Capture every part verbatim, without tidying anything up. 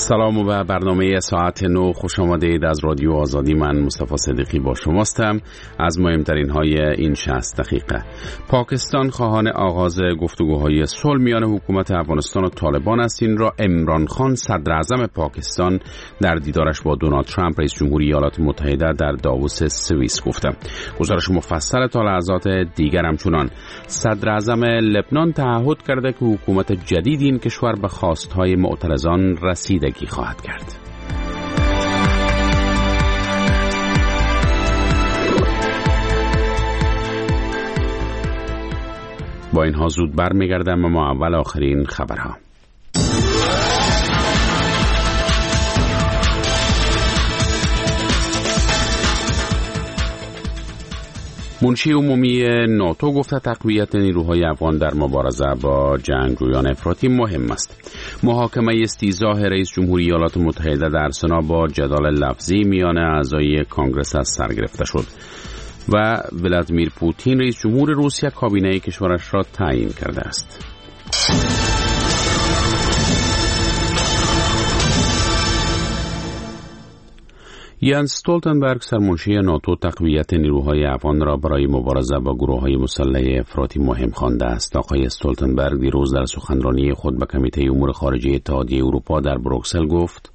سلام و به برنامه ساعت نو خوش آمدید. از رادیو آزادی من مصطفی صدیقی با شماستم. از مهمترین های این شصت دقیقه: پاکستان خواهان آغاز گفتگوهای صلح میان حکومت افغانستان و طالبان است. این را عمران خان صدر اعظم پاکستان در دیدارش با دونالد ترامپ رئیس جمهوری ایالات متحده در داووس سوئیس گفته. گزارش مفصل تا لحظات دیگر همچنان صدر اعظم لبنان تعهد کرده که حکومت جدید این کشور به خواستهای معترضان رسیدگی خواهد کرد. با اینها زود برمیگردم اما اول آخرین خبرها. منشی عمومی ناتو گفته تقویت نیروهای افغان در مبارزه با جنگجویان افراطی مهم است. محاکمه استیضاح رئیس جمهوری ایالات متحده در سنا با جدال لفظی میان اعضای کانگرس از سر گرفته شد و ولادیمیر پوتین رئیس جمهور روسیه کابینه کشورش را تعیین کرده است. یانس استولتنبرگ سرمنشی ناتو تقویت نیروهای افغان را برای مبارزه با گروه‌های مسلح افراطی مهم خوانده است. آقای استولتنبرگ دیروز در سخنرانی خود به کمیته امور خارجه اتحادیه اروپا در بروکسل گفت: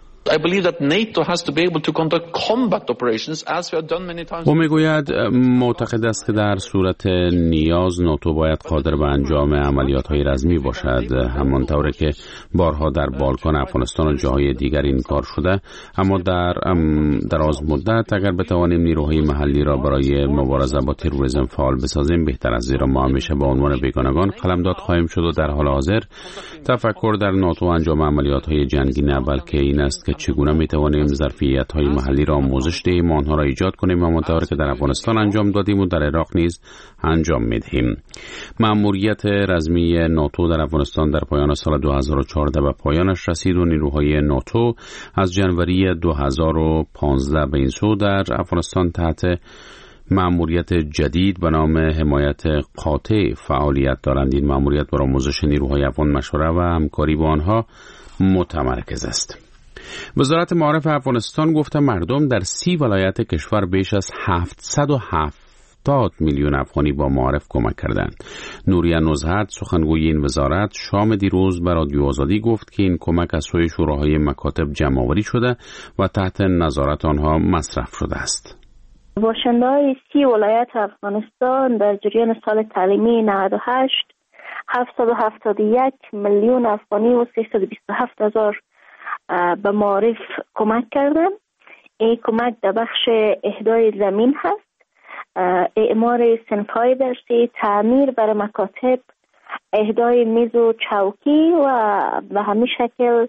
او میگوید معتقد است که در صورت نیاز ناتو باید قادر به انجام عملیات‌های رزمی باشد، همانطور که بارها در بالکان افغانستان و جاهای دیگر این کار شده. اما در دراز مدت اگر بتوانیم نیروهای محلی را برای مبارزه با تروریسم فعال بسازیم بهتر است، زیرا ما همیشه به عنوان بیگانگان قلمداد خواهیم شد و در حال حاضر تفکر در ناتو انجام عملیات‌های جنگی نه، بلکه این است که چگونه میتوانیم ظرفیت‌های محلی را آموزش دهیم، آنها را ایجاد کنیم، همانطور که در افغانستان انجام دادیم و در عراق نیز انجام میدهیم. مأموریت رزمی ناتو در افغانستان در پایان سال دو هزار و چهارده به پایانش رسید و نیروهای ناتو از جنوری دو هزار و پانزده به این سو در افغانستان تحت مأموریت جدید به نام حمایت قاطع فعالیت دارند. این مأموریت بر آموزش نیروهای افغان مشوره و همکاری با آنها متمرکز است. وزارت معارف افغانستان گفته مردم در سی ولایت کشور بیش از هفتصد و هفتاد میلیون افغانی با معارف کمک کردند. نوریه نزهت سخنگوی این وزارت شام دیروز به رادیو آزادی گفت که این کمک از سوی شوراهای مکاتب جمع‌آوری شده و تحت نظارت آنها مصرف شده است. باشنده‌های سی ولایت افغانستان در جریان سال تعلیمی نود و هشت هفتصد و هفتاد و یک میلیون افغانی و سیصد و بیست و هفت هزار به معارف کمک کردن. این کمک در بخش اهدای زمین هست، اعمار صنف‌های درسی، تعمیر بر مکاتب، اهدای میز و چوکی و به همین شکل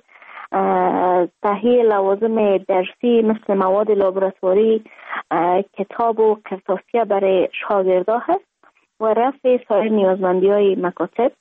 تهیه لوازم درسی مثل مواد لابراتواری، کتاب و قرطاسیه برای شاگردان هست و رفع سایر نیازمندی‌های مکاتب.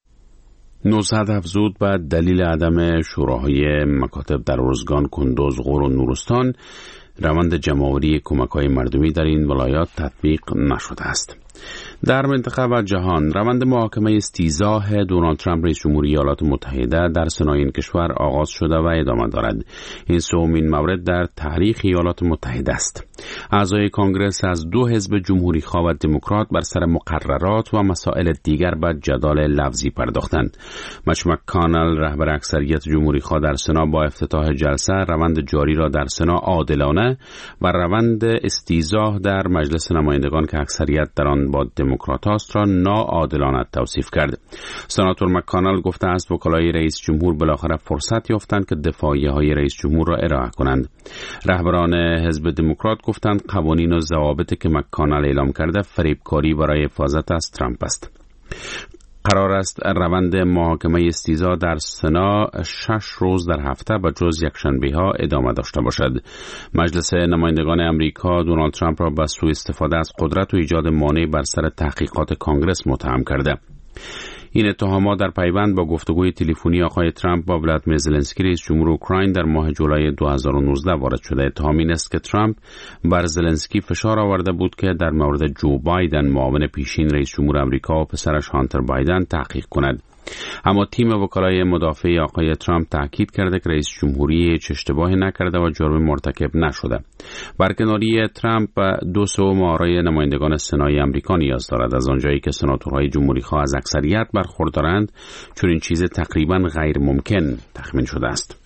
نزهت افزود به دلیل عدم شوراهای مکاتب در ارزگان، کندوز، غور و نورستان روند جمع‌آوری کمک‌های مردمی در این ولایات تطبیق نشده است. در منطقه و جهان روند محاکمه استیضاح دونالد ترامپ رئیس جمهوری ایالات متحده در سنای این کشور آغاز شده و ادامه دارد. این سومین مورد در تاریخ ایالات متحده است. اعضای کانگرس از دو حزب جمهوری خواه و دموکرات بر سر مقررات و مسائل دیگر به جدال لفظی پرداختند. مچ مک‌کانل رهبر اکثریت جمهوری خواه در سنا با افتتاح جلسه روند جاری را در سنا عادلانه و روند استیضاح در مجلس نمایندگان که اکثریت در آن با دموکرات است را ناعادلانه توصیف کرد. سناتور مک‌کانل گفته است وکلای رئیس جمهور بالاخره فرصت یافتند که دفاعیه های رئیس جمهور را ارائه کنند. رهبران حزب دموکرات گفتند قوانین و ضوابطی که مک‌کانل اعلام کرده فریبکاری برای حفاظت از ترامپ است. قرار است روند محاکمه استیضاح در سنا شش روز در هفته به جز یکشنبه ها ادامه داشته باشد. مجلس نمایندگان امریکا دونالد ترامپ را به سوء استفاده از قدرت و ایجاد مانع بر سر تحقیقات کانگرس متهم کرده. این اتهامات در پیوند با گفتگوی تلفنی آقای ترامپ با ولادیمیر زلنسکی رئیس جمهور اوکراین در ماه جولای دو هزار و نوزده وارد شده. اتهام این است که ترامپ بر زلنسکی فشار آورده بود که در مورد جو بایدن معاون پیشین رئیس جمهور آمریکا و پسرش هانتر بایدن تحقیق کند. اما تیم وکلای مدافع آقای ترامپ تاکید کرده که رئیس جمهوری هیچ اشتباهی نکرده و جرم مرتکب نشده. برکناری ترامپ دو سوم آرای نمایندگان سنای آمریکا نیاز دارد. از آنجایی که سناتورهای جمهوری‌خواه از اکثریت برخوردارند، چون این چیز تقریبا غیر ممکن تخمین شده است.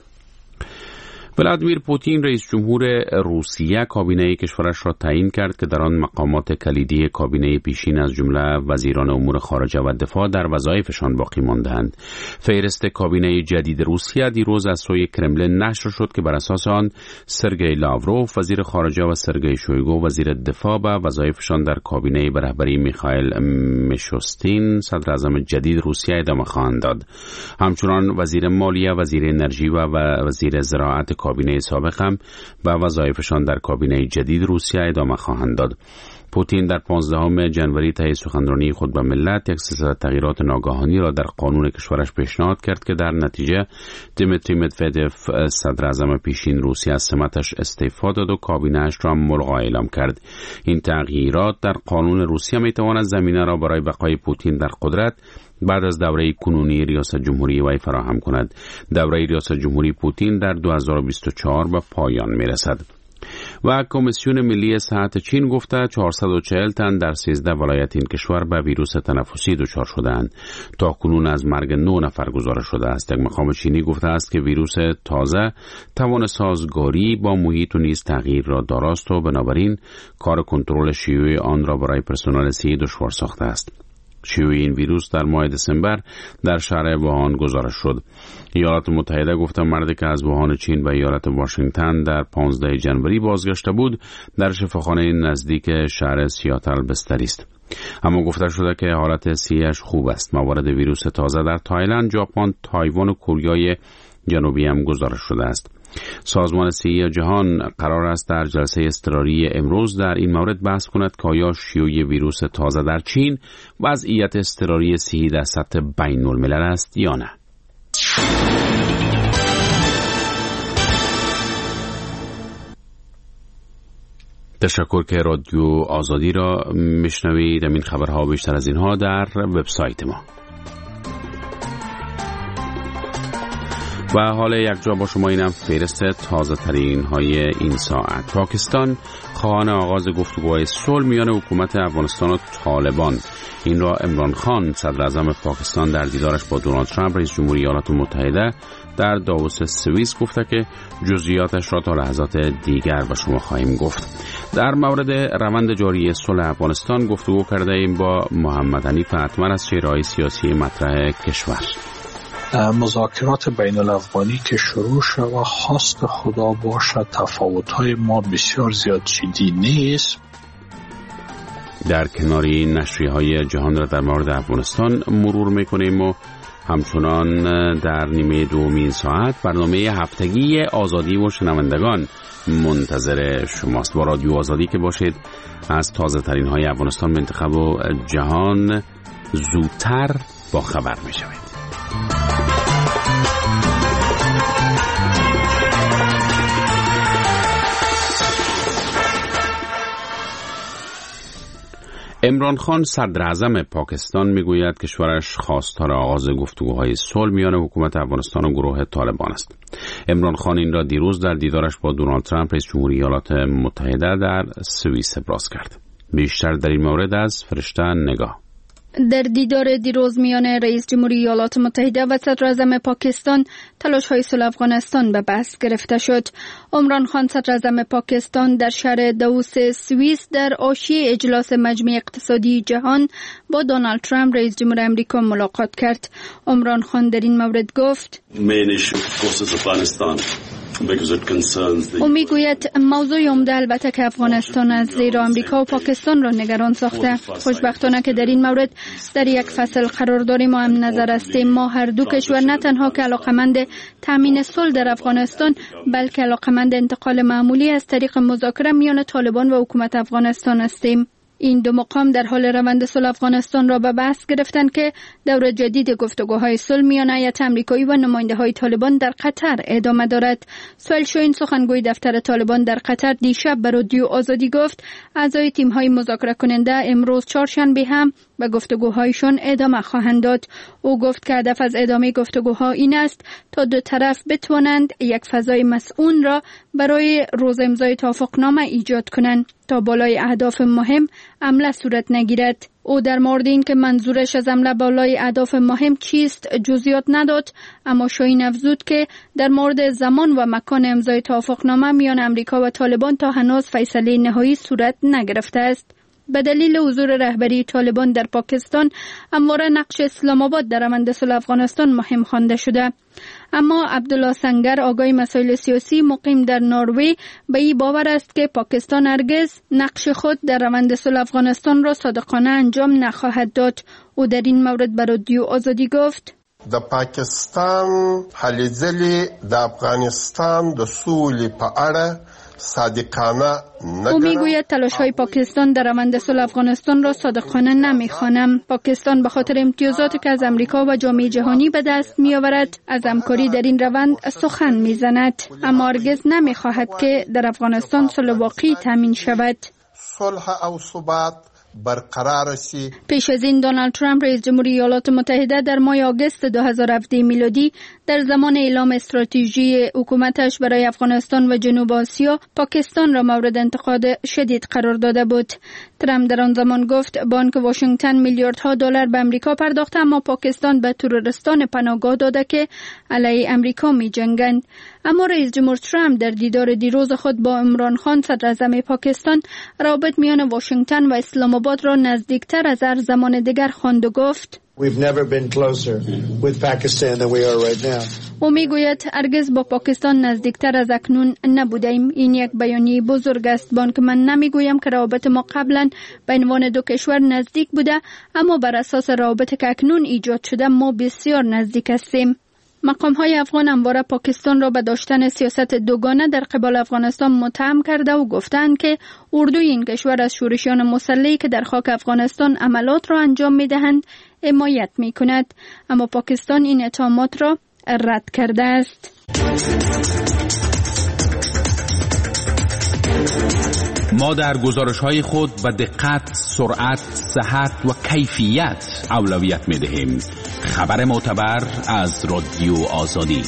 ولادیمیر پوتین رئیس جمهور روسیه کابینه کشورش را تعیین کرد که در آن مقامات کلیدی کابینه پیشین از جمله وزیران امور خارجه و دفاع در وظایفشان باقی ماندند. فهرست کابینه جدید روسیه دیروز از سوی کرملین نشر شد که بر اساس آن سرگئی لاوروف وزیر خارجه و سرگئی شویگو وزیر دفاع به وظایفشان در کابینه به رهبری میخائیل میشوستین صدر اعظم جدید روسیه ادامه خواهند داد. همچنان وزیر مالیه، وزیر انرژی و وزیر زراعت کابینه سابق هم به وظایفشان در کابینه جدید روسیه ادامه خواهند داد. پوتین در پانزدهم ژانویه طی سخنرانی خود به ملت یک سلسله تغییرات ناگهانی را در قانون کشورش پیشنهاد کرد که در نتیجه دیمیتری مدودف صدر اعظم پیشین روسیه از سمتش استعفا داد و کابینه‌اش را ملغا اعلام کرد. این تغییرات در قانون روسیه می تواند زمینه را برای بقای پوتین در قدرت بعد از دوره کنونی ریاست جمهوری وی فراهم کند. دوره ریاست جمهوری پوتین در دو هزار و بیست و چهار به پایان می رسد. و کمیسیون ملی صحت چین گفته چهارصد و چهل تن در سیزده ولایت این کشور به ویروس تنفسی دچار شدند. تا کنون از مرگ نه نفر گزارش شده است. یک مقام چینی گفته است که ویروس تازه توان سازگاری با محیط و نیز تغییر را داراست و بنابراین کار کنترل شیوع آن را برای پرسنل صحی دشوار ساخته است. شیوع این ویروس در ماه دسامبر در شهر ووهان گزارش شد. ایالات متحده گفته مردی که از ووهان چین به ایالت واشنگتن در پانزدهم ژانویه بازگشته بود در شفاخانه نزدیک شهر سیاتل بستری است. اما گفته شده که حالت صحیش خوب است. موارد ویروس تازه در تایلند، ژاپن، تایوان و کره جنوبی هم گزارش شده است. سازمان صحی جهان قرار است در جلسه اضطراری امروز در این مورد بحث کند که آیا شیوع ویروس تازه در چین وضعیت اضطراری صحی در سطح بین الملل است یا نه. تشکر که رادیو آزادی را میشنوید. این خبرها بیشتر از اینها در وبسایت ما. و حالا یک جا با شما اینم فهرست تازه ترین های این ساعت. پاکستان خواهان آغاز گفتگوهای صلح میان حکومت افغانستان و طالبان. این را عمران خان صدر اعظم پاکستان در دیدارش با دونالد ترامپ رئیس جمهوری ایالات متحده در داووس سوئیس گفته که جزئیاتش را تا لحظات دیگر به شما خواهیم گفت. در مورد روند جاری صلح افغانستان گفتگو کرده ایم با محمد حنیف اتمر از چهره‌های سیاسی مطرح کشور. مذاکرات بین الافغانی که شروع شد و خواست خدا باشد تفاوت‌های ما بسیار زیاد جدی نیست. در کنار این نشریه‌های جهان را در مورد افغانستان مرور می‌کنیم و همچنان در نیمه دومین ساعت برنامه هفتگی آزادی و شنوندگان منتظر شماست. با رادیو آزادی که باشید از تازه ترین های افغانستان، منطقه و جهان زودتر با خبر می‌شوید. عمران خان صدر اعظم پاکستان میگوید کشورش خواستار آغاز گفتگوهای صلح میان حکومت افغانستان و گروه طالبان است. عمران خان این را دیروز در دیدارش با دونالد ترامپ رئیس جمهوری ایالات متحده در سوئیس ابراز کرد. بیشتر در این مورد از فرشته نگاه. در دیدار دیروز میان رئیس جمهوری ایالات متحده و صدر اعظم پاکستان تلاش‌های صلح افغانستان به بحث گرفته شد. عمران خان صدر اعظم پاکستان در شهر داووس سوئیس در حاشیه اجلاس مجمع اقتصادی جهان با دونالد ترامپ رئیس جمهور آمریکا ملاقات کرد. عمران خان در این مورد گفت: او میگوید موضوع عمده البته که افغانستان از زیر آمریکا و پاکستان را نگران ساخته. خوشبختانه که در این مورد در یک فصل قرار داریم و هم نظر هستیم. ما هر دو کشور نه تنها که علاقمند تامین صلح در افغانستان، بلکه علاقمند انتقال معمولی از طریق مذاکره میان طالبان و حکومت افغانستان هستیم. این دو مقام در حال روند صلح افغانستان را به بحث گرفتند که دور جدید گفتگوهای صلح میان هیئت آمریکایی و نماینده‌های طالبان در قطر ادامه دارد. سهیل شاهین سخنگوی دفتر طالبان در قطر دیشب به رادیو آزادی گفت اعضای تیم‌های مذاکره کننده امروز چهارشنبه هم به گفتگوهایشان ادامه خواهند داد. او گفت که هدف از ادامه گفتگوها این است تا دو طرف بتوانند یک فضای مسئول را برای روز امضای توافقنامه ایجاد کنند تا بالای اهداف مهم عمل صورت نگیرد. او در مورد این که منظورش از عمل بالای اهداف مهم چیست جزئیات نداد، اما شاهین افزود که در مورد زمان و مکان امضای توافقنامه میان امریکا و طالبان تا هنوز فیصله نهایی صورت نگرفته است. به دلیل حضور رهبری طالبان در پاکستان همواره نقش اسلام آباد در روند صلح افغانستان مهم خوانده شده. اما عبدالله سنگر آگای مسائل سیاسی مقیم در نروژ به این باور است که پاکستان هرگز نقش خود در روند صلح افغانستان را صادقانه انجام نخواهد داد. او در این مورد به رادیو آزادی گفت: د پاکستان هلې ځلې د افغانستان د سولې په اړه صادقانه نگرم. او میگوید تلاش های پاکستان در روند صلح افغانستان را صادقانه نمیخوانم. پاکستان به خاطر امتیازاتی که از امریکا و جامعه جهانی به دست میآورد از همکاری در این روند سخن میزند، اما هرگز نمیخواهد که در افغانستان صلح واقعی تامین شود. صلح او ثبات برقرار سی. پیش از این دونالد ترامپ رئیس جمهوری ایالات متحده در ماه آگوست دو هزار و هفده میلادی در زمان اعلام استراتژی حکومتش برای افغانستان و جنوب آسیا پاکستان را مورد انتقاد شدید قرار داده بود. ترامپ در آن زمان گفت بانک واشنگتن میلیاردها دلار به امریکا پرداخته، اما پاکستان به تروریستان پناهگاه داده که علیه امریکا می جنگند. اما رئیس جمهور ترامپ در دیدار دیروز خود با عمران خان صدر اعظم پاکستان روابط میان واشنگتن و اسلام آباد را نزدیکتر از هر زمان دیگر خواند و گفت We've never been closer with Pakistan than we are right now. او میگوید هرگز با پاکستان نزدیکتر از اکنون نبودیم. این یک بیانیه بزرگ است. بانک من نمیگویم که روابط ما قبلا به عنوان دو کشور نزدیک بوده، اما بر اساس روابط که اکنون ایجاد شده ما بسیار نزدیک هستیم. مقام های افغان همواره پاکستان را به داشتن سیاست دوگانه در قبال افغانستان متهم کرده و گفتند که اردوی این کشور از شورشیان مسلحی که در خاک افغانستان عملات را انجام می دهند حمایت می کند، اما پاکستان این اتهامات را رد کرده است. ما در گزارش‌های خود به دقت، سرعت، صحت و کیفیت اولویت می‌دهیم. خبر معتبر از رادیو آزادی.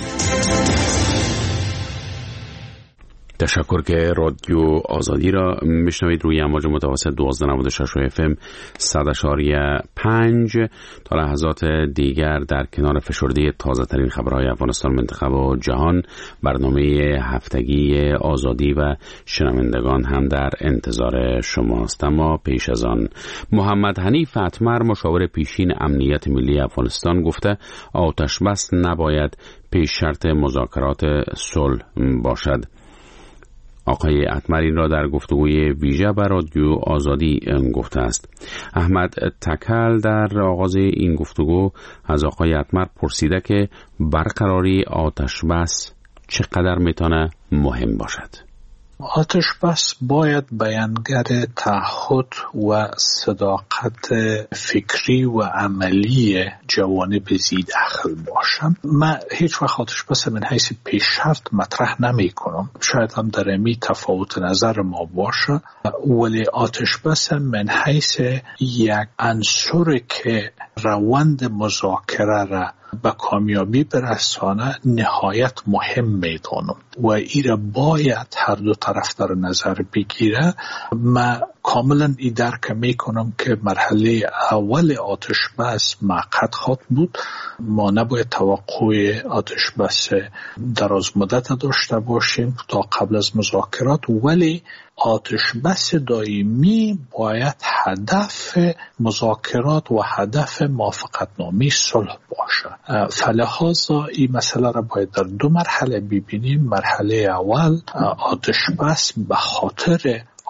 تشکر که رادیو آزادی را میشنوید روی امواج متوسط دوازده نود و شش اف ام صد اشاری پنج. تا لحظات دیگر در کنار فشرده تازه ترین خبرهای افغانستان، منطقه و جهان، برنامه هفتگی آزادی و شنوندگان هم در انتظار شماست. اما پیش از آن محمد حنیف اتمر مشاور پیشین امنیت ملی افغانستان گفته آتش بس نباید پیش شرط مذاکرات صلح باشد. آقای اتمر این را در گفتگوی ویژه بر رادیو آزادی گفته است. احمد تکل در آغاز این گفتگو از آقای اتمر پرسیده که برقراری آتش بس چقدر میتونه مهم باشد. آتش بس باید بیانگر تعهد و صداقت فکری و عملی جوانب زی داخل باشم. من هیچ وقت آتش بس من حیث پیش شرط مطرح نمی کنم. شاید هم در امی تفاوت نظر ما باشه، ولی آتش بس من حیث یک عنصر که روند مذاکره را به کامیابی برسانه نهایت مهم میدانم و ای را باید هر دو طرف در نظر بگیره. من کاملا ای درک میکنم که مرحله اول آتش بس معقد خواهد بود. ما نباید توقع آتش بس دراز مدت داشته باشیم تا قبل از مذاکرات، ولی آتش بس دائمی باید هدف مذاکرات و هدف موافقتنامه صلح باشه. فلهذا این مسئله را باید در دو مرحله ببینیم. مرحله اول آتش بس به خاطر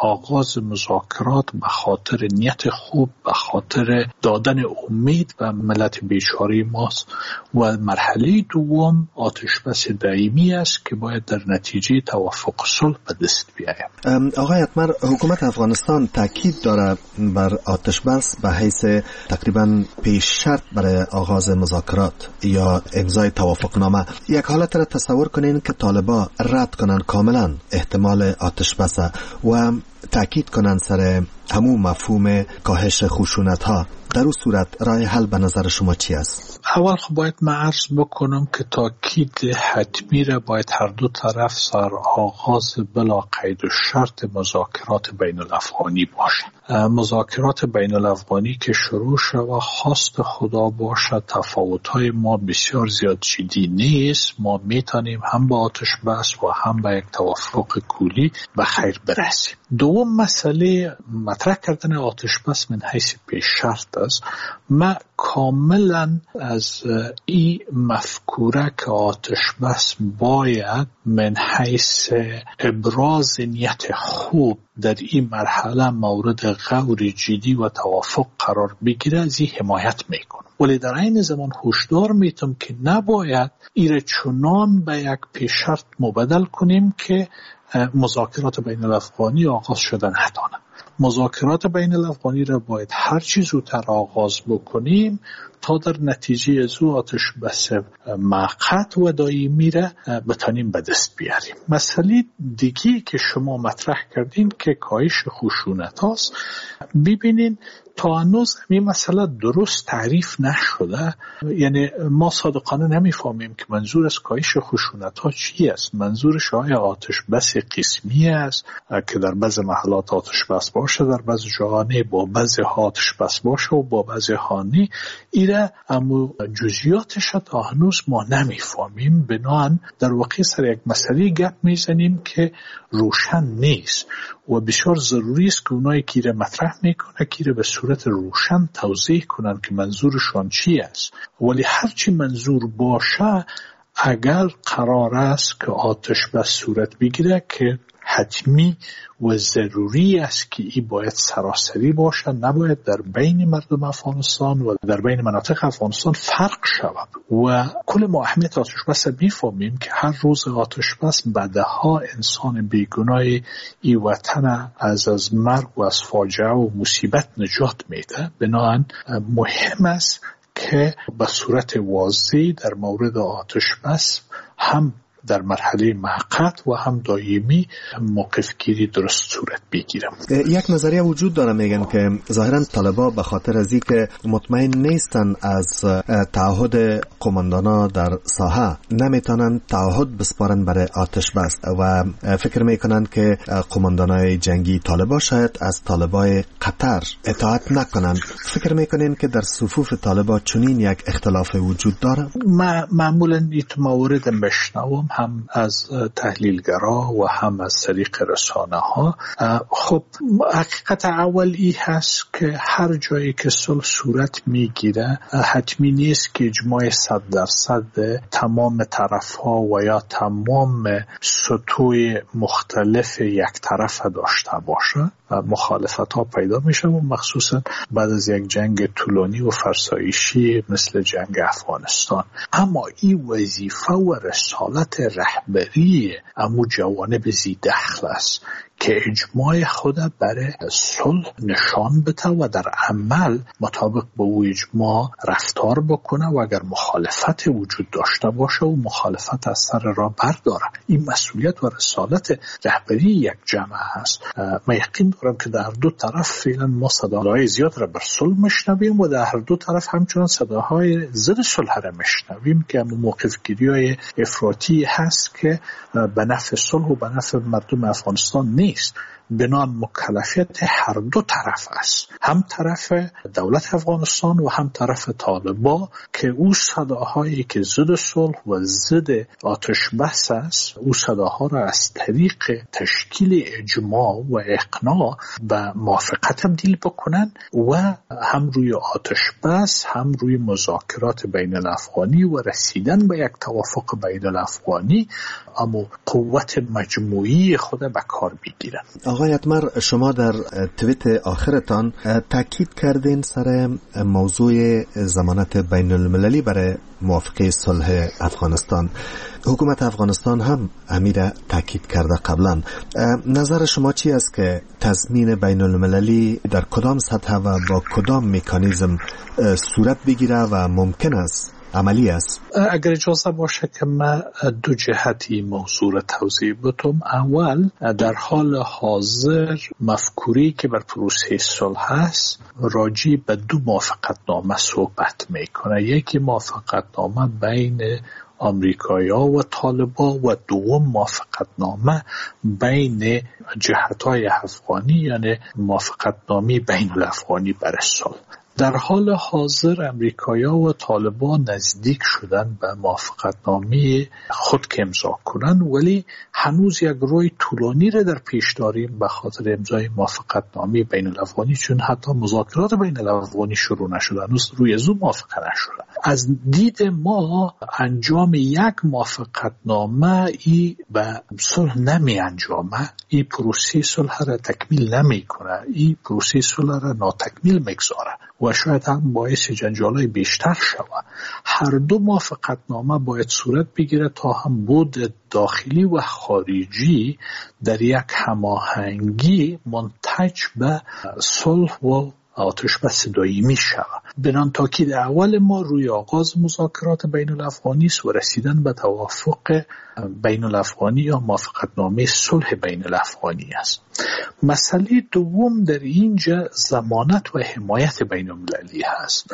آغاز مذاکرات به خاطر نیت خوب، به خاطر دادن امید و ملت بیچاره ماست و مرحله دوم آتش بس دائمی است که باید در نتیجه توافق صلح به دست بیاید. آقای اتمر، حکومت افغانستان تاکید داره بر آتش بس به حیث تقریبا پیش شرط برای آغاز مذاکرات یا امضای توافقنامه. یک حالت را تصور کنین که طالبان رد کنن کاملا احتمال آتش بس و تاکید کنن سر همون مفهوم کاهش خشونت ها. در اون صورت راه حل به نظر شما چی است؟ اول خب باید من عرض بکنم که تاکید حتمی را باید هر دو طرف سر آغاز بلا قید و شرط مذاکرات بین الافغانی باشه. مذاکرات بین الافغانی که شروع شد خواست خدا باشه، تفاوت‌های ما بسیار زیاد جدی نیست، ما میتونیم هم با آتش بس و هم با یک توافق کلی به خیر برسیم. دوم مسئله مطرح کردن آتش بس من حیث پیش شرط است. ما کاملا از این مفکوره که آتش بس باید من حیث ابراز نیت خوب در این مرحله مورد غور جدی و توافق قرار بگیره از این حمایت میکنم، ولی در این زمان هشدار میتم که نباید ایره چنان به یک پیش شرط مبدل کنیم که مذاکرات بین الافغانی آغاز شدن ندانه. مذاکرات بین الافغانی را باید هر چیز زودتر آغاز بکنیم تا در نتیجه از او آتش بس موقت و دائمی را بتانیم به دست بیاریم. مسئله دیگی که شما مطرح کردین که کاهش خشونت هاست، ببینین تا هنوز این مسئله درست تعریف نشده. یعنی ما صادقانه نمیفهمیم که منظور از کاهش خشونت ها چی است. منظورش آیا آتش بس قسمی است که در بعض محلات آتش بس باشه، در بعض جاها نه، با بعضی آتش بس باشه و با بعضی ها نه. ایره اما جزئیاتش تا هنوز ما نمیفهمیم. بنابراین در واقع سر یک مسئله گپ میزنیم که روشن نیست و بسیار ضروری است که اونایی که ایره مطرح میکنه که ایره به صورت روشن توضیح کنن که منظورشون چی است. ولی هرچی منظور باشه، اگر قرار است که آتش بس صورت بگیره که حتمی و ضروری است که این باید سراسری باشه، نباید در بین مردم افغانستان و در بین مناطق افغانستان فرق شود. و کل ما اهمیت آتش بس میفهمیم که هر روز آتش بس بعدها انسان بیگناه این وطن از از مرگ و از فاجعه و مصیبت نجات میده. بنابراین مهم است که به صورت واضح در مورد آتش بس هم در مرحله موقت و هم دائمی موقف گیری درست صورت بگیرم. یک نظریه وجود داره، میگن که ظاهرا طالبان به خاطر از اینکه مطمئن نیستن از تعهد قماندانا در ساحه نمیتونن تعهد بسپارن برای آتش بس و فکر میکنن که قماندانای جنگی طالبان شاید از طالبای قطر اطاعت نکنن. فکر میکنین که در صفوف طالبان چنین یک اختلاف وجود داره؟ ما معمولا این مورد بشنوم هم از تحلیلگرا و هم از طریق رسانه ها. خب حقیقت اولی هست که هر جایی که صلح صورت میگیره حتمی نیست که اجماع صد درصد تمام طرف ها و یا تمام سطوح مختلف یک طرف داشته باشه و مخالفت ها پیدا میشه، و مخصوصا بعد از یک جنگ طولانی و فرسایشی مثل جنگ افغانستان. اما این وظیفه و رسالت رهبری امو جوانب زی دخل است که اجماع خود برای صلح نشان بده و در عمل مطابق با او اجماع رفتار بکنه و اگر مخالفت وجود داشته باشه و مخالفت از سر راه برداره. این مسئولیت و رسالت رهبری یک جمع است. من یقین دارم که در دو طرف فعلا ما صداهای زیاد را بر صلح مشنویم و در هر دو طرف همچنان صداهای ضد صلح را مشنویم که همون موقف گیری‌های افراطی هست که به نفع صلح و به نفع مردم افغانستان نیست. بنان مکلفیت هر دو طرف است، هم طرف دولت افغانستان و هم طرف طالبان، که او صداهایی که ضد صلح و ضد آتش بس است، او صداها را از طریق تشکیل اجماع و اقناع به موافقت تبدیل بکنن و هم روی آتش بس هم روی مذاکرات بین الافغانی و رسیدن به یک توافق بین الافغانی اما قوت مجموعی خود به کار بگیرن. گیرن. آقای اتمر، شما در توییت آخرتان تاکید کردین سر موضوع ضمانت بین المللی برای موافقه صلح افغانستان. حکومت افغانستان هم امیر تاکید کرده قبلا. نظر شما چی است که تضمین بین المللی در کدام سطح و با کدام مکانیزم صورت بگیره و ممکن است عملی است؟ اگر اجازه باشه که من دو جهتی موضوع را توضیح بدم. اول، در حال حاضر مفکوری که بر پروسه صلح است راجع به دو موافقتنامه صحبت میکنه. یکی موافقتنامه بین آمریکایا و طالبا و دوم موافقتنامه بین جهت‌های افغانی، یعنی موافقتنامه بین الافغانی بر صلح. در حال حاضر امریکایا و طالبان نزدیک شدن به موافقتنامه خود که امضا کنن، ولی هنوز یک روی طولانی را در پیش داریم به خاطر امضای موافقتنامه بین الافغانی، چون حتی مذاکرات بین الافغانی شروع نشده، هنوز روی زو موافقه نشده. از دید ما انجام یک موافقتنامه ای به صلح نمی انجامه، این پروسه صلح را تکمیل نمی کنه، این پروسه صلح را ناتکمیل میگذاره و شاید هم باعث جنجالای بیشتر شود. هر دو موافقتنامه باید صورت بگیره تا هم بود داخلی و خارجی در یک هماهنگی منتج به صلح و آتش بس دائمی شود. بنان تاکید اول ما روی آغاز مذاکرات بین الافغانی است و رسیدن به توافق بین الافغانی یا موافقتنامه صلح بین الافغانی است. مسئله دوم در اینجا ضمانت و حمایت بین المللی هست.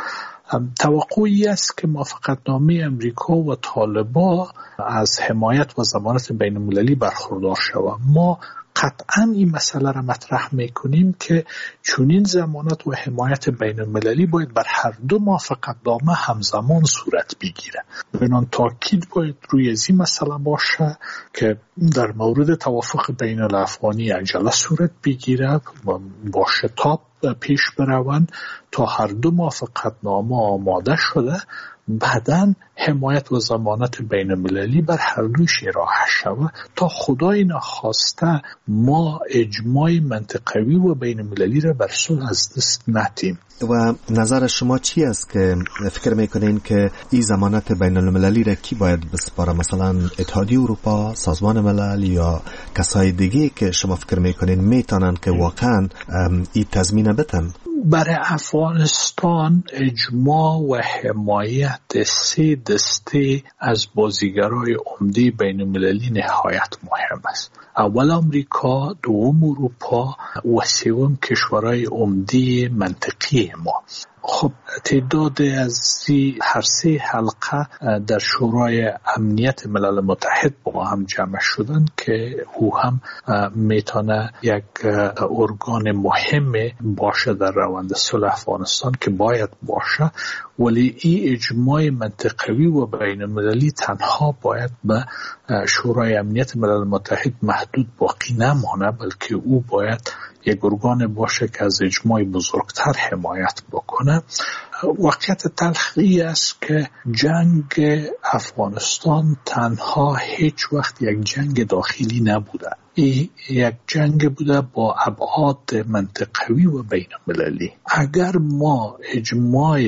توقعی است که موافقتنامه امریکا و طالبان از حمایت و ضمانت بین المللی برخوردار شود. ما قطعا این مسئله را مطرح میکنیم که چونین ضمانت و حمایت بین المللی باید بر هر دو موافقتنامه همزمان صورت بگیره. بنان تاکید باید روی این مسئله باشه که در مورد توافق بین الافغانی عجله صورت بگیره و با شتاب پیش بروند تا هر دو موافقتنامه آماده شده، بعداً حمایت و ضمانت بین المللی بر هر دوش ارائه شود تا خدای نخواسته ما اجماع منطقوی و بین المللی را بر صلح از دست ندیم. و نظر شما چی است که فکر میکنین که این ضمانت بین المللی را کی باید بسپاره؟ مثلا اتحادیه اروپا، سازمان ملل یا کسای دیگه که شما فکر میکنین میتونن که واقعا این تضمین بتن؟ برای افغانستان اجماع و حمایت سه دسته از بازیگرای عمده بین المللی نهایت مهم است. اول آمریکا، دوم اروپا و سوم کشورهای عمده منطقی ما. خب تعداد از هر سه حلقه در شورای امنیت ملل متحد با هم جمع شدن که او هم میتونه یک ارگان مهم باشه در روند صلح افغانستان که باید باشه، ولی این اجماع منطقوی و بین المللی تنها باید به شورای امنیت ملل متحد محدود باقی نمانه، بلکه او باید یک ارگان باشه که از اجماع بزرگتر حمایت بکنه. واقعیت تلخی است که جنگ افغانستان تنها هیچ وقت یک جنگ داخلی نبوده. این یک جنگ بوده با ابعاد منطقوی و بین المللی. اگر ما اجماع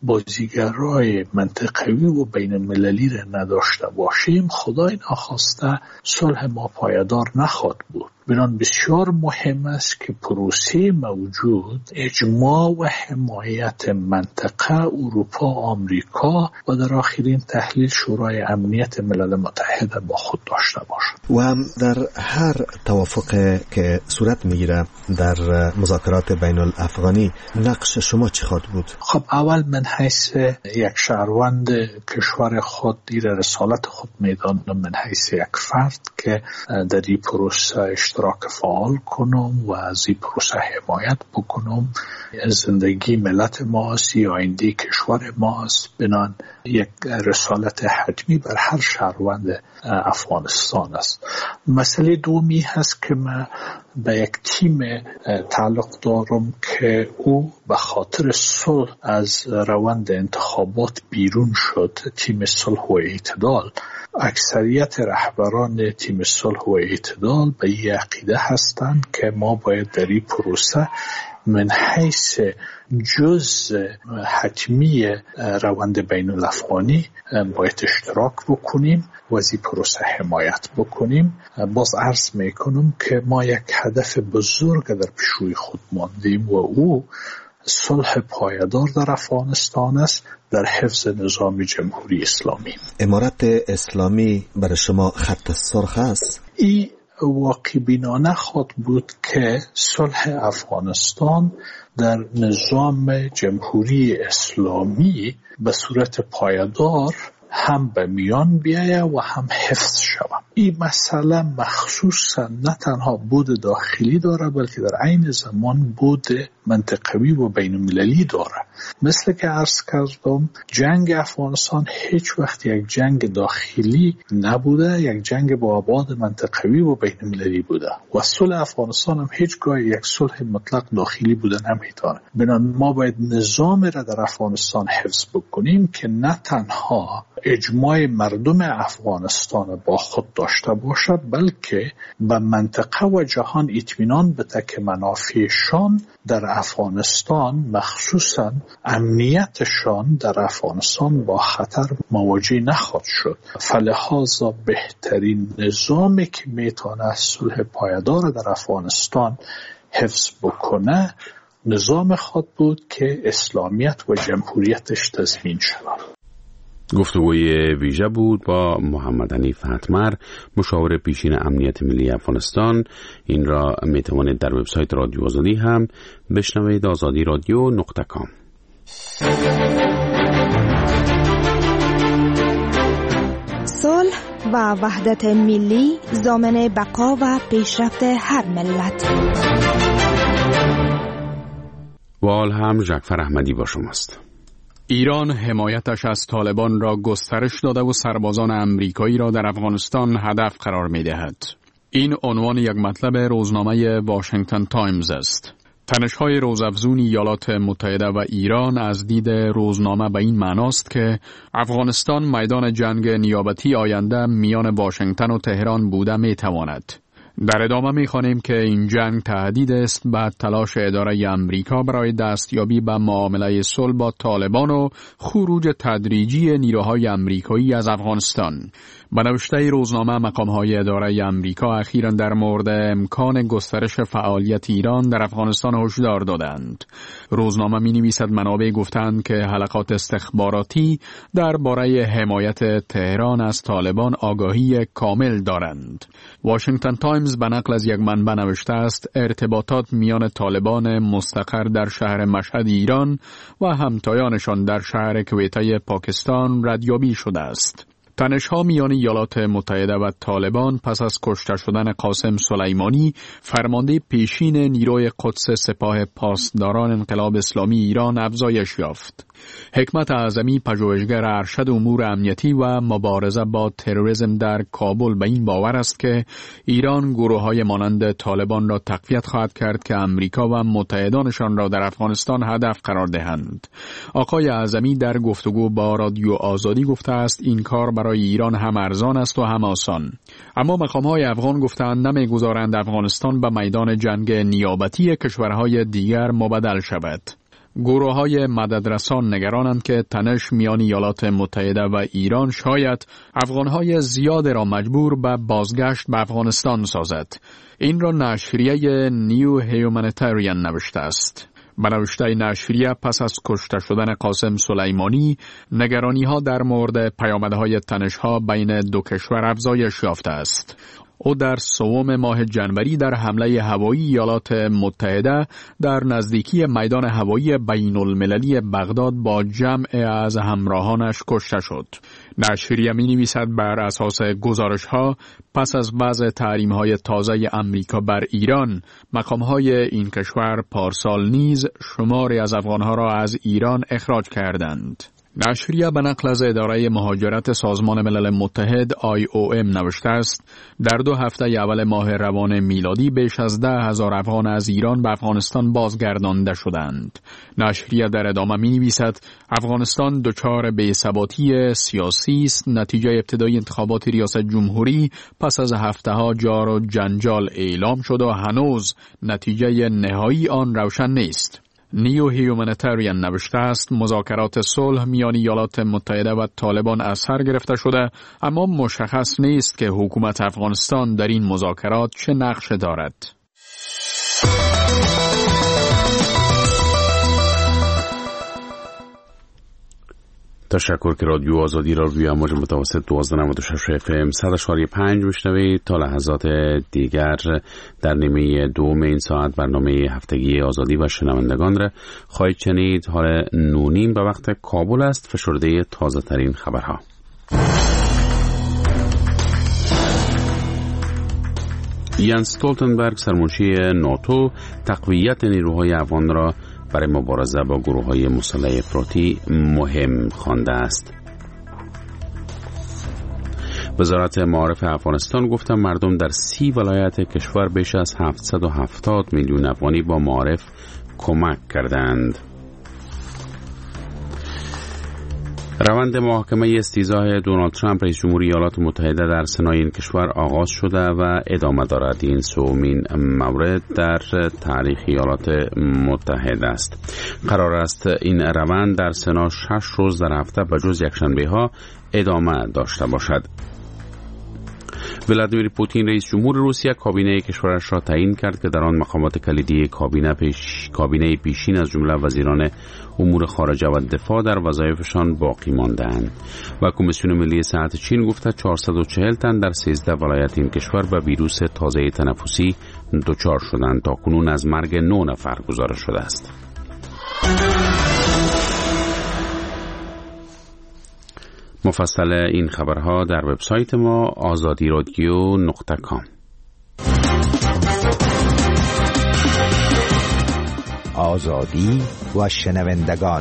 بازیگرای منطقوی و بین المللی را نداشته باشیم، خدای نخواسته صلح ما پایدار نخواهد بود. بنان بسیار مهم است که پروسه موجود اجماع و حمایت منطقه اروپا، آمریکا و در آخرین تحلیل شورای امنیت ملل متحد با خود داشته باشد. و در هر توافق که صورت میگیره در مذاکرات بین الافغانی نقش شما چی خواهد بود؟ خب اول من حیث یک شهروند کشور خود دیر رسالت خود میدانم، من حیث یک فرد که در این پروسه اشتراک فعال کنم و از این پروسه حمایت بکنم. زندگی ملت ماست یا آینده کشور ماست، بنان یک رسالت حتمی بر هر شهروند افغانستان است. مسئله دومی هست که من به یک تیم تعلق دارم که او به خاطر صلح از روند انتخابات بیرون شد. تیم صلح و اعتدال، اکثریت رهبران تیم صلح و اعتدال به این عقیده هستند که ما باید در این پروسه من حیث جز حتمی روند بین الافغانی باید اشتراک بکنیم و از این پروسه حمایت بکنیم. باز عرض میکنم که ما یک هدف بزرگ در پیشوی خود ماندیم و او صلح پایدار در افغانستان است در حفظ نظام جمهوری اسلامی. امارت اسلامی برای شما خط سرخ است؟ این واقع بینانه خواهد بود که صلح افغانستان در نظام جمهوری اسلامی به صورت پایدار هم به میان بیایه و هم حفظ شود. این مسئله مخصوصا نه تنها بود داخلی داره بلکه در عین زمان بود منطقوی و بین المللی داره. مثل که عرض کردم جنگ افغانستان هیچ وقت یک جنگ داخلی نبوده، یک جنگ با ابعاد منطقوی و بین المللی بوده و صلح افغانستان هم هیچگاه یک صلح مطلق داخلی بوده نمیتونه. بنابراین ما باید نظام را در افغانستان حفظ بکنیم که نه تنها اجماع مردم افغانستان با خود داشته باشد بلکه به منطقه و جهان اطمینان بده که منافعشان در افغانستان مخصوصا امنیتشان در افغانستان با خطر مواجه نخواهد شد. فلهذا بهترین نظامی که میتونه صلح پایدار در افغانستان حفظ بکنه نظام خود بود که اسلامیت و جمهوریتش تضمین شود. گفتگوی ویژه بود با محمد حنیف حتمر، مشاور پیشین امنیت ملی افغانستان. این را می توانید در وبسایت رادیو آزادی هم بشنوید، آزادی رادیو نقطه کام. صلح و وحدت ملی ضامن بقا و پیشرفت هر ملت. و حال هم جعفر احمدی با شماست. ایران حمایتش از طالبان را گسترش داده و سربازان امریکایی را در افغانستان هدف قرار می دهد. این عنوان یک مطلب روزنامه واشنگتن تایمز است. تنش‌های روزافزون ایالات متحده و ایران از دید روزنامه به این معناست که افغانستان میدان جنگ نیابتی آینده میان واشنگتن و تهران بوده می تواند. در ادامه می‌خوانیم که این جنگ تهدید است به تلاش اداره امریکا برای دستیابی به معامله صلح با طالبان و خروج تدریجی نیروهای امریکایی از افغانستان. به نوشته روزنامه مقام‌های اداره امریکا اخیراً در مورد امکان گسترش فعالیت ایران در افغانستان هشدار دادند. روزنامه می‌نویسد منابع گفتند که حلقات استخباراتی درباره حمایت تهران از طالبان آگاهی کامل دارند. واشنگتن تایمز به نقل از یک منبع نوشته است ارتباطات میان طالبان مستقر در شهر مشهد ایران و همتایانشان در شهر کویته پاکستان ردیابی شده است. تنش‌ها میان ایالات متحده و طالبان پس از کشته شدن قاسم سلیمانی فرمانده پیشین نیروی قدس سپاه پاسداران انقلاب اسلامی ایران افزایش یافت. حکمت اعظمی پژوهشگر ارشد امور امنیتی و مبارزه با تروریسم در کابل به این باور است که ایران گروه‌های مانند طالبان را تقویت خواهد کرد که امریکا و متحدانشان را در افغانستان هدف قرار دهند. آقای اعظمی در گفتگو با رادیو آزادی گفته است این کار برای ایران هم ارزان است و هم آسان. اما مقام‌های افغان گفتند نمی‌گذارند افغانستان به میدان جنگ نیابتی کشورهای دیگر مبدل شود. گروه‌های مددرسان نگرانند که تنش میان ایالات متحده و ایران شاید افغان‌های زیاد را مجبور به بازگشت به افغانستان سازد. این را نشریه نیو هیومانیتریان نوشته است. به نوشته نشریه پس از کشته شدن قاسم سلیمانی نگرانی‌ها در مورد پیامدهای تنش‌ها بین دو کشور افزایش یافته است. او در سوم ماه جنوری در حمله هوایی ایالات متحده در نزدیکی میدان هوایی بین المللی بغداد با جمع از همراهانش کشته شد. نشریه می نویسد بر اساس گزارش‌ها پس از وضع تحریم‌های تازه امریکا بر ایران، مقام‌های این کشور پارسال نیز شماری از افغان‌ها را از ایران اخراج کردند. نشریه به نقل از اداره مهاجرت سازمان ملل متحد آی او ام نوشته است در دو هفته اول ماه روان میلادی بیش از ده هزار افغان از ایران به افغانستان بازگردانده شدند. نشریه در ادامه می نویسد افغانستان دچار بی‌ثباتی سیاسی است. نتیجه ابتدای انتخابات ریاست جمهوری پس از هفته ها جار و جنجال اعلام شد و هنوز نتیجه نهایی آن روشن نیست. نیو هیومانیتریان نوشته است مذاکرات صلح میان ایالات متحده و طالبان از سر گرفته شده، اما مشخص نیست که حکومت افغانستان در این مذاکرات چه نقشی دارد. تشکر که رادیو آزادی را روی امواج متوسط دوازده و نود و شش اف ام صد و چهار و پنج میشنوید. تا لحظات دیگر در نیمه دوم این ساعت برنامه هفتگی آزادی و شنوندگان را خواهید شنید. حال نونیم به وقت کابل است. فشرده تازه ترین خبرها. یانس استولتنبرگ سرمنشی ناتو تقویت نیروهای افغان را برای مبارزه با گروه‌های مسلح افراطی مهم خوانده است. وزارت معارف افغانستان گفت مردم در سی ولایت کشور بیش از هفتصد و هفتاد میلیون افغانی با معارف کمک کردند. روند محاکمه استیضاح دونالد ترامپ رئیس جمهوری ایالات متحده در سنای این کشور آغاز شده و ادامه دارد. این سومین مورد در تاریخ ایالات متحده است. قرار است این روند در سنا شش روز در هفته به جز یکشنبه ها ادامه داشته باشد. ولادیمیر پوتین رئیس جمهور روسیه کابینه کشورش را تعیین کرد که در آن مقامات کلیدی کابینه پیش کابینه پیشین از جمله وزیران امور خارجه و دفاع در وظایفشان باقی ماندند. و کمیسیون ملی صحت چین گفته چهارصد و چهل تن در سیزده ولایت این کشور به ویروس تازه تنفسی دچار شدند. تا کنون از مرگ نه نفر گزارش شده است. مفصل این خبرها در وبسایت ما آزادی رادیو نقطه کام. آزادی و شنوندگان.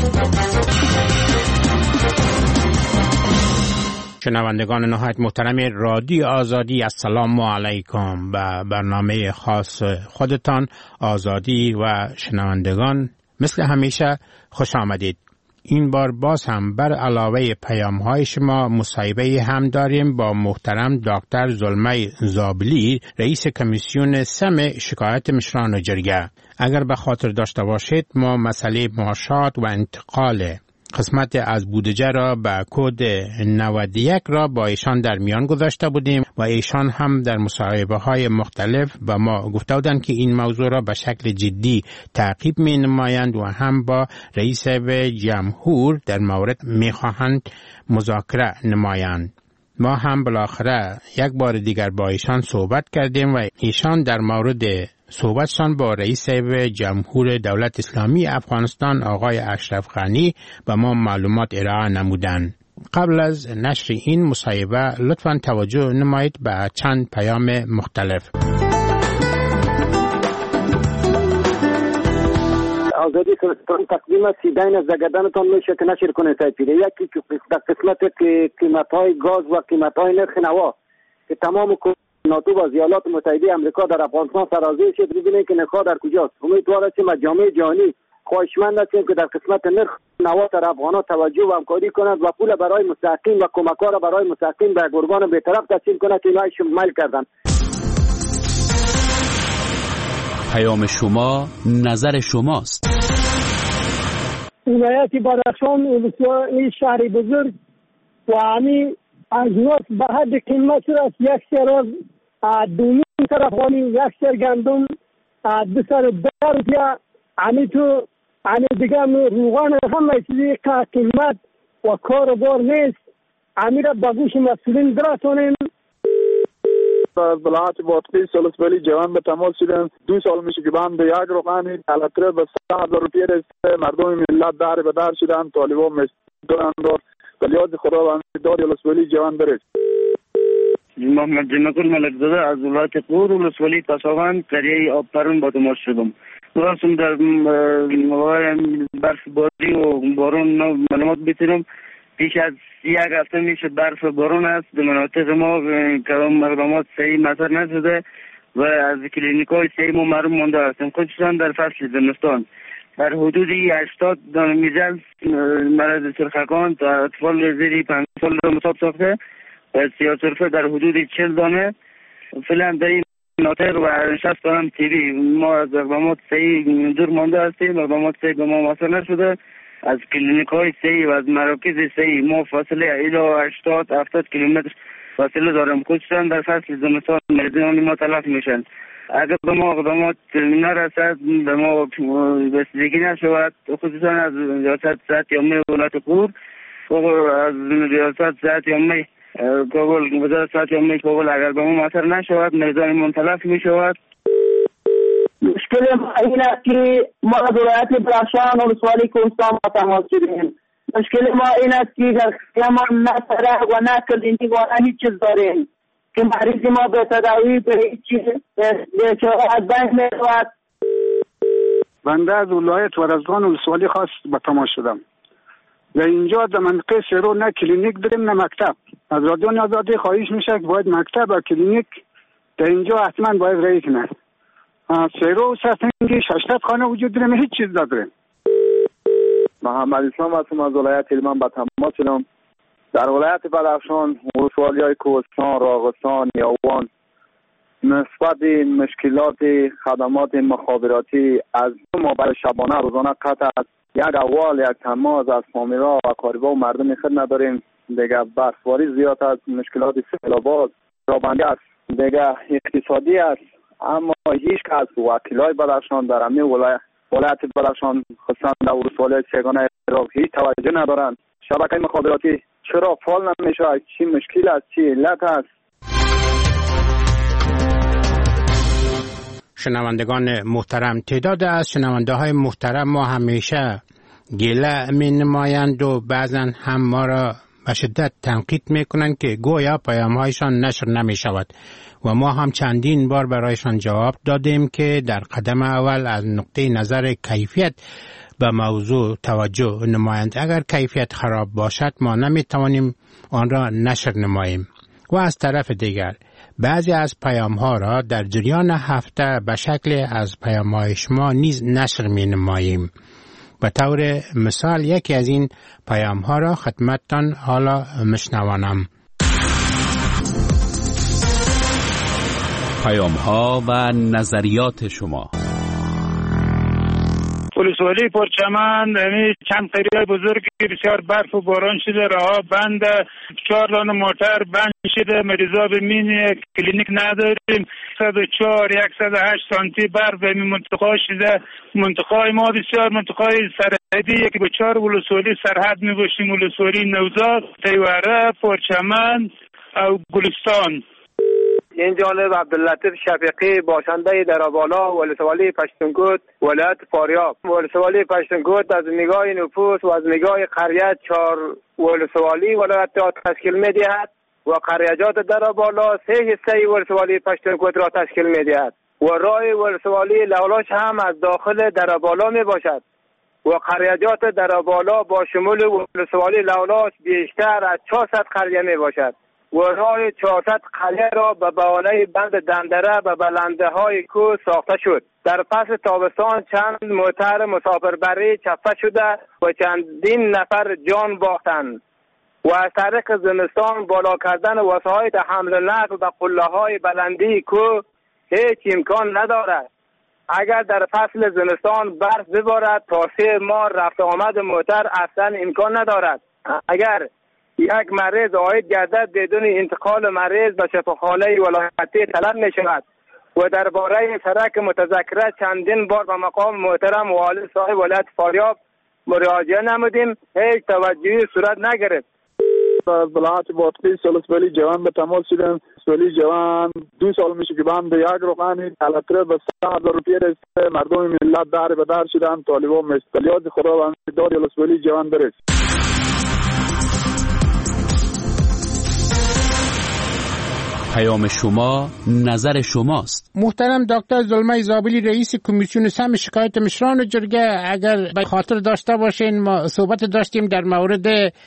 شنوندگان نهایت محترم رادیو آزادی، السلام علیکم. به برنامه خاص خودتان آزادی و شنوندگان مثل همیشه خوش آمدید. این بار باز هم بر علاوه پیام های شما مصاحبه هم داریم با محترم دکتر زلمه زابلی، رئیس کمیسیون سم شکایت مشران جرگه. اگر به خاطر داشته باشید ما مسئله معاشات و انتقال قسمت از بودجه را به کد نود و یک را با ایشان در میان گذاشته بودیم و ایشان هم در مصاحبه های مختلف با ما گفته بودند که این موضوع را به شکل جدی تعقیب می نمایند و هم با رئیس جمهور در مورد می خواهند مذاکره نمایند. ما هم بالاخره یک بار دیگر با ایشان صحبت کردیم و ایشان در مورد صحبتشان با رئیس جمهور دولت اسلامی افغانستان آقای اشرف غنی به ما معلومات ارائه نمودند. قبل از نشر این مصاحبه لطفاً توجه نمایید به چند پیام مختلف. آزادی سلطان تقدیم سیدین از زگدنتان میشه که نشر کنه سایپیره. یکی که در قسمت قیمت های گاز و قیمت های نرخ نوا که تمام ناتو و ایالات متحده آمریکا در افغانستان سرازیر شد، ببینید که نرخ در کجاست. امیدوار هستیم جامعه جهانی خواهشمند هستیم که در قسمت نرخ نوا در افغانان توجه و همکاری کند و پول برای مستحقین و کمک‌ها را برای مستحقین به گرگان بی‌طرف تقسیم کند که اینها شمال کردن. پیام شما نظر شماست. ولایت بدخشان این شهر بزرگ و همی اجناس به حد قیمت را یک سر دونیم طرف همی یک سر گندم دو سر ده روپیه همی تو همی دیگه روغان همه چیزی قیمت و کار بار نیست. همی را به گوش مسئولین درستانیم. از ولایت بادغیس سلسبلی جوان به تماس شدن. دو سال میشه که بند یک روغانی الاتره به سه هزار روپیه رسیده. مردم ملت در به در شدن. طالبان مستدارند ولی از خدا و داری سلسبلی جوان برید. محمد جنت الملک زاده از ولایت قور ولسوالی پسوان قریه آب پرون با تماس شدم. راستم در برف باری و بارون معلومات بتونم. پیش از یک هفته میشه برف بارون است در مناطق ما که مقدمات صحیح مطر نشده و از کلینیک های صحیح ما محروم مانده هستیم، خصوصا در فصل زمستان. در حدود هشتاد دانه میزل مرض سرخکان تا اطفال زیر پنج سال را مصاب ساخته و سیاه سرفه در حدود چهل دانه فعلا در این مناطق و شصت دانه تیبی. ما از اقدامات صحیح دور مانده هستیم، اقدامات صحیح به ما واصل نشده. از کلینیک های صحیح و از مراکز صحیح ما فاصله الی هشتاد هفتاد کیلومتر فاصله دارم، خصوصا در فصل زمستان مریضان ما تلف میشن. اگر به ما اقدامات نرسد، به ما رسیدگی نشود، خصوصا از ریاست صحت عامه ولایت غور، از ریاست صحت عامه کابل، وزارت صحت عامه کابل، اگر به ما مطر نشود مریضان ما تلف میشود. مشکل ما این است که ما از ولایت بدخشان و ولسوالی کوهستان با تماس شدیم. مشکل ما این است که در ما نه سرک و نه کلینیک و نه هیچ چیز داریم که مریض ما به تداوی به هیچ چیز بیچاره از بین میرود. بنده از ولایت ورزگان و ولسوالی خاص به تماس شدم. در اینجا در منطقه سیرو نه کلینیک داریم نه مکتب. از رادیو آزادی خواهش میشه که باید مکتب و کلینیک در اینجا حتما باید رای کنه. سیرو و سرسنگی ششتت خانه وجود داریم، هیچ چیز نداریم. محمد اسلام هستم از ولایت هلمند به تماس شدم. در ولایت بدخشان ولسوالی های کوهستان، راغستان، یاوان نسبت مشکلات خدمات مخابراتی از دو ماه برای شبانه روزانه قطع است. یک اول یک تماس از فامیلا و اقاربا و مردم خود نداریم. دیگه برفباری زیاد است، مشکلات سیلابات رابندی است، دیگه اقتصادی است. اما هیچ کس وکیلای بدخشان در همین ولایت ولایت بدخشان خصوصا در ولسوالی سیگانه عراق هیچ توجه ندارند. شبکه مخابراتی چرا فعال نمیشه؟ چی مشکل است؟ چی علت است؟ شنوندگان محترم، تعداد از شنونده های محترم ما همیشه گله می نمایند و بعضا هم ما را به شدت تنقید می کنند که گویا پیام هایشان نشر نمی شود و ما هم چندین بار برایشان جواب دادیم که در قدم اول از نقطه نظر کیفیت به موضوع توجه نمایند. اگر کیفیت خراب باشد ما نمی توانیم آن را نشر نماییم. و از طرف دیگر بعضی از پیام ها را در جریان هفته به شکل از پیام های شما نیز نشر می نماییم. به طور مثال یکی از این پیام ها را خدمتتان حالا مشنوانم. پیام ها و نظریات شما. ولسوالی پرچمن یعنی چند قریه بزرگی بسیار برف و باران شده، راه بند، چهار دانه موتر بند شده، مریضا بمینی، کلینیک نداریم. صد و چهار صد و هشت سانتی برف به منطقه شده. منطقه ما بسیار منطقه سرحدی که به چهار ولسوالی سرحد می باشیم، ولسوالی نوزاد، تیوره، پرچمن و گلستان. این جانب عبداللطیف شفیقی باشنده درابالا ولسوالی پشتونکوت ولایت فاریاب. ولسوالی پشتونکوت از نگاه نفوس و از نگاه قریه چهار ولسوالی ولایت را تشکیل می‌دهد و قریه‌جات درابالا سه حصه ولسوالی پشتونکوت را تشکیل می‌دهد و راه ولسوالی لولاش هم از داخل درابالا میباشد و قریه‌جات درابالا با شمول ولسوالی لولاش بیشتر از چهارصد قریه میباشد و راه چهارصد قریه را به بهانه بند دندره به بلنده های کوه ساخته شد. در فصل تابستان چند موتر مسافربری چپه شده و چندین نفر جان باختند و از طریق زمستان بالا کردن وسایط حمل و نقل به قله های بلندی کوه هیچ امکان ندارد. اگر در فصل زمستان برف ببارد تا سه ماه رفت آمد موتر اصلا امکان ندارد. اگر یک مریض عاید گردد بدون انتقال مریض به شفاخانه ولایتی طلب می شود و درباره سرک متذکره چندین بار به مقام محترم والی صاحب ولایت فاریاب مراجعه نمودیم، هیچ توجهی صورت نگرفت. از ولایت بادغیس ولسوالی جوان به تماس شدن. ولسوالی جوان دو سال میشه که بند یک روغانی تلاتره به سه هزار روپیه رسیده. مردم ملت در به در شدن. طالبان مستلیات خدا و دار ولسوالی جوان برسید. پیام شما نظر شماست. محترم دکتر زلمه زابلی رئیس کمیسیون سم شکایت مشران جرگه، اگر به خاطر داشته باشین ما صحبت داشتیم در مورد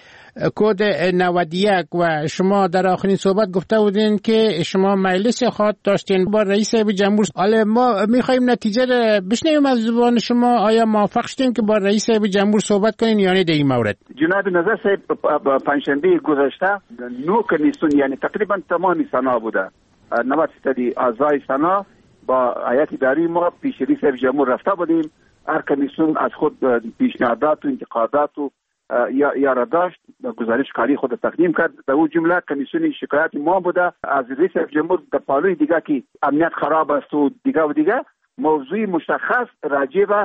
کد نود و یک و شما در آخرین صحبت گفته بودین که شما مجلس خاط داشتین با رئیس جمهور. حالا ما میخوایم نتیجه رو بشنویم از زبان شما. آیا موافق شدین که با رئیس جمهور صحبت کنین یا نه در این مورد؟ جناب نظر صاحب پنجشنبه گذشته نو کمیسیون یعنی تقریبا تمام سنا بوده نود فیصد اعضای سنا با هیئت اداری ما پیش رئیس جمهور رفته بودیم. هر کمیسیون از خود پیشنهادات و انتقادات و یا یا را داشت، گزارش کاری خود تقدیم کرد. در اون جمله کمیسیون شکایت ما بوده از رئیس جمهور در پالوی دیگه که امنیت خراب است و دیگه و دیگه موضوع مشخص راجع به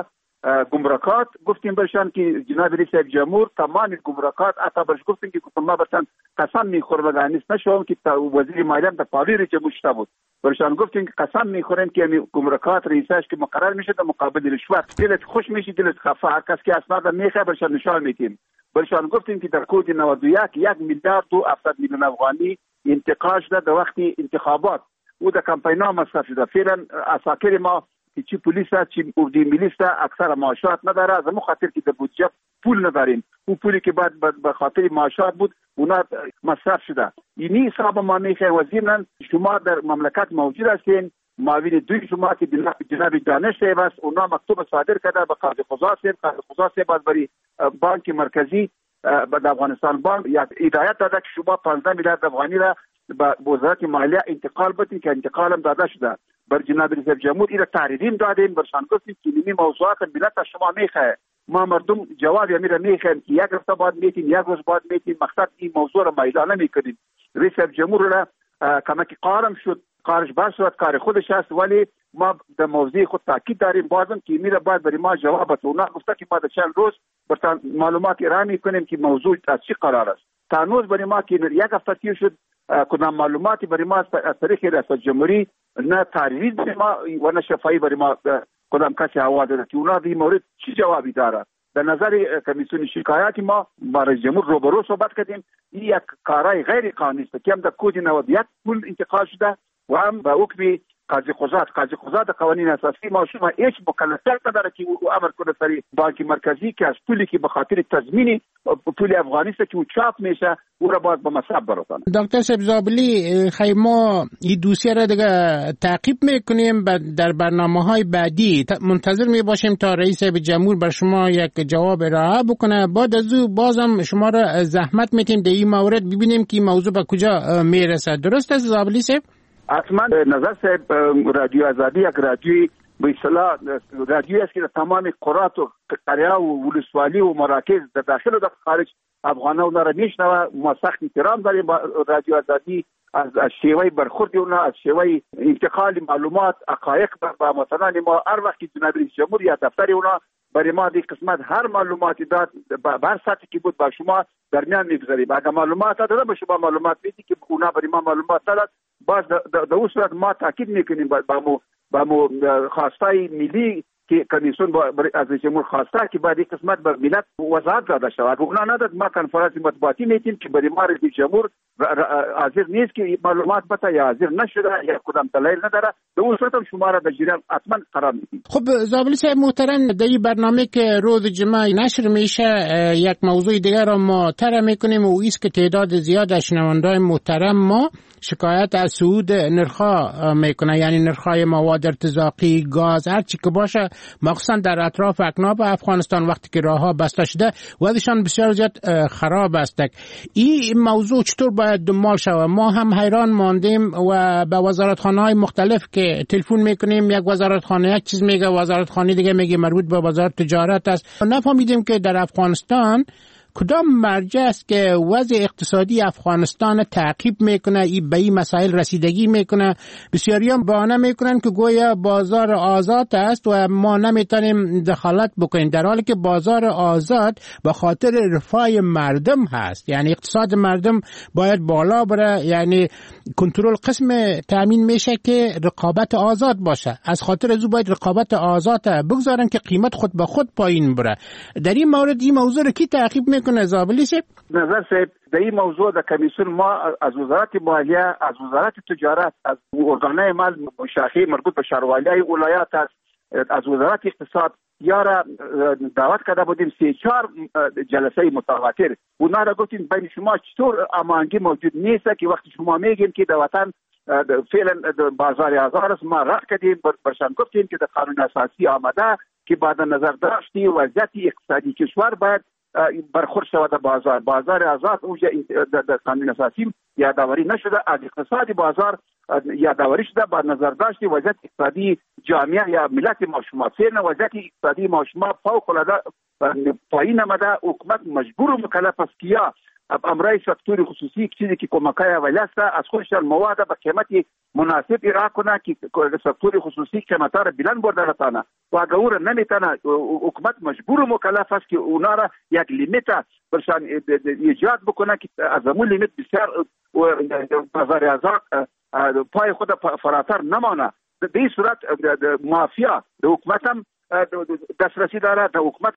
گمرکات گفتیم برشان که جناب رئیس جمهور تمام گمرکات حتی برش گفتیم که ما برتن قسم میخورم و نیست نشوم که وزیر مالیه در پالوی جمهور شده بود. برشان گفتیم که قسم میخوریم که گمرکات رئیسش که مقرر میشه در مقابل رشوت دلت خوش میشه دلت خفه، هر کس که اسناد میخواد برشان نشان میدیم. برشان گفتیم که در کود نود و یک یک میلیارد و هفتصد میلیون افغانی انتقال شده در وقت انتخابات او در کمپینا مصرف شده. فعلا عساکر ما که چی پلیس است چی اردوی ملیس است اکثر معاشات نداره، از همون خاطر که در بودجه پول نداریم. او پولی که بعد به خاطر معاشات بود اونا مصرف شده. اینی حساب ما میخواه وزیرن شما در مملکت موجود هستین، معاون دوی شما که جناب دانش صاحب است اونا مکتوب صادر کرده به قاضی قضات صاحب. قاضی قضات صاحب از بری بانک مرکزی به افغانستان بانک یا هدایت داده که شما پانزده میلیارد افغانی را به وزارت مالیه انتقال بدین که انتقال هم داده شده. بر جناب رئیس جمهور این تحریریم دادیم. برشان گفتیم که این موضوعات ملت شما میخواه، ما مردم جواب امیر میخوایم که یک رفته باید میتیم یک روز باید میتیم، مقصد این موضوع را میدانه میکنیم. رئیس جمهور را کمک قارم شد، کارش بر صورت کار خودش است، ولی ما در موضوع خود تاکید داریم بازم که میره باید برای ما جواب بده. اونا گفته که ما در چند روز برتان معلومات ارائه میکنیم که موضوع از چی قرار است. تا هنوز برای ما که یک هفته تیر شد کدام معلوماتی برای ما از طریق ریاست جمهوری نه تحریری برای ما و نه شفاهی برای ما کدام کسی حواله داده که اونا در این مورد چی جوابی داره. در نظر کمیسیون شکایاتی ما با رئیس جمهور روبرو صحبت کردیم. این یک کارای غیر قانونی است که هم در کود نود و یک پول انتقال شده و هم به حکم قاضی قضات. قاضی قضات قوانین اساسی ما شما هیچ مکلفیت نداره که او امر کنه سری بانک مرکزی که از پولی که به خاطر تضمین پول افغانیست که او چاپ میشه او را باید به مصرف برسانه. دکتر سبزابلی خیلی ما این دوسیه را دیگه تعقیب میکنیم در برنامه‌های بعدی منتظر می باشیم تا رئیس جمهور بر شما یک جواب ارائه بکنه. بعد از او بازم شما را زحمت میتیم در این مورد ببینیم که موضوع به کجا میرسه. درست است زابلی صاحب؟ حتما نظر صاحب رادیو آزادی یک رادیوی به اصطلاح رادیویی است که تمام قرات و قریه و ولسوالی و مراکز در داخل و در خارج افغانان اونا را میشنوه. ما سخت احترام داریم با رادیو آزادی از شیوه برخورد اونا، از شیوه انتقال معلومات حقایق با متنان ما. هر وقت جناب رئیس جمهور یا دفتر اونا برای ما دی قسمت هر معلوماتی داد به هر سطحی که بود با شما درمیان میگذاریم. اگر معلومات داده به شما معلومات میدی که اونا برای ما معلومات داد باز در اون صورت ما تاکید میکنیم با مو با مو خواستای ملی که کمیسیون از جمهور خواسته که باید این قسمت به ملت وضاحت داده شود. اگر اونا نداد ما کنفرانس مطبوعاتی میتیم که برای ما رئیس جمهور حاضر نیست که معلومات بده یا حاضر نشده یا کدام دلیل نداره. در اون صورت شما را در جریان حتما قرار میدیم. خب زابلی صاحب محترم، در این برنامه که روز جمعه نشر میشه یک موضوع دیگر را ما طرح میکنیم و ایست که تعداد زیاد از شنوندگان محترم ما شکایت از صعود نرخ‌ها میکنه، یعنی نرخ‌های مواد ارتزاقی، گاز، هر چی که باشه، مخصوصا در اطراف اکناف افغانستان وقتی که راه‌ها بسته شده وضعشان بسیار زیاد خراب است. این موضوع چطور باید دنبال شود؟ ما هم حیران ماندیم و به وزارتخانه‌های مختلف که تلفن میکنیم، یک وزارتخانه یک چیز میگه، وزارتخانه دیگه میگه مربوط به وزارت تجارت است. نفهمیدیم که در افغانستان کدام مرجع است که وضع اقتصادی افغانستان تعقیب میکنه، این به این مسائل رسیدگی میکنه. بسیاریان بهانه میکنن که گویا بازار آزاد است و ما نمیتونیم دخالت بکنیم، در حالی که بازار آزاد به خاطر رفاه مردم هست، یعنی اقتصاد مردم باید بالا بره، یعنی کنترل قسم تامین میشه که رقابت آزاد باشه. از خاطر از باید رقابت آزاد بگذارن که قیمت خود به خود پایین بره. در این مورد این موضوع رو کی تعقیب میکنه میکنه زابلی سیب؟ نظر سیب در این موضوع در کمیسیون ما از وزارت مالیه، از وزارت تجارت، از ارگانهای مال شاخه مربوط به شهروندی ولایت است، از وزارت اقتصاد یارا دعوت کرده بودیم سه چهار جلسه متواتر. اونا را گفتیم بین شما چطور امانگی موجود نیست که وقتی شما میگین که در وطن فعلا بازار آزاد است، ما راه کردیم برشان گفتیم که در قانون اساسی آمده که بعد نظر داشتی وضعیت اقتصادی کشور باید برخورد شود در بازار بازار آزاد اونجا در قانون اساسی یادآوری نشده، از اقتصادی بازار یادآوری شده بعد نظر داشتی وضعیت اقتصادی جامعه یا ملت ما شما فعلا وضعیت اقتصادی ما شما فوق العاده پایین آمده. حکومت مجبور و مکلف است که یا امرای سکتور خصوصی چیزی که کمکای اولیه است از خودشان مواد به قیمت مناسب ارائه کنه که سکتور خصوصی قیمتا را بلند برده نتانه و اگر او را نمیتانه حکومت مجبور و مکلف است که اونا را یک لیمیت برشان ایجاد بکنه که از امون لیمیت بسیار بازار آزاد پای خود فراتر نمانه. به این صورت مافیا در حکومت هم دسترسی داره، در حکومت